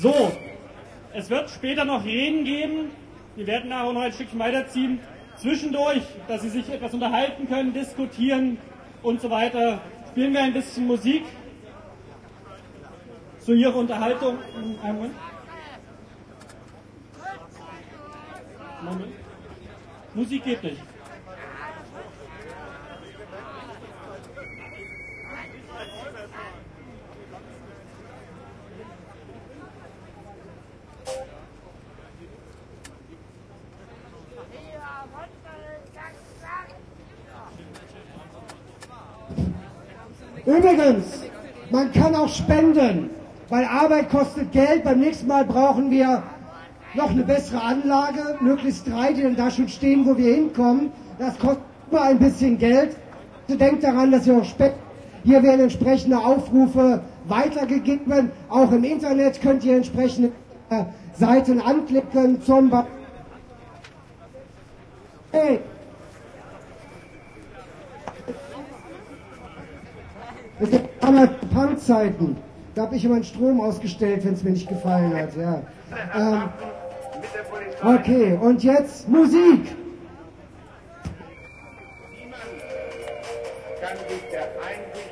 So, es wird später noch Reden geben. Wir werden nachher noch ein Stückchen weiterziehen. Zwischendurch, dass Sie sich etwas unterhalten können, diskutieren und so weiter, spielen wir ein bisschen Musik zu Ihrer Unterhaltung. Moment. Musik geht nicht. Übrigens, man kann auch spenden, weil Arbeit kostet Geld. Beim nächsten Mal brauchen wir noch eine bessere Anlage, möglichst 3, die dann da schon stehen, wo wir hinkommen. Das kostet immer ein bisschen Geld. Also denkt daran, dass ihr auch spendet. Hier werden entsprechende Aufrufe weitergegeben. Auch im Internet könnt ihr entsprechende Seiten anklicken. Zum Beispiel. Hey. Es gibt damals Punkzeiten. Da habe ich immer den Strom ausgestellt, wenn es mir nicht gefallen hat. Ja. Okay, und jetzt Musik. Niemand kann sich der Einsicht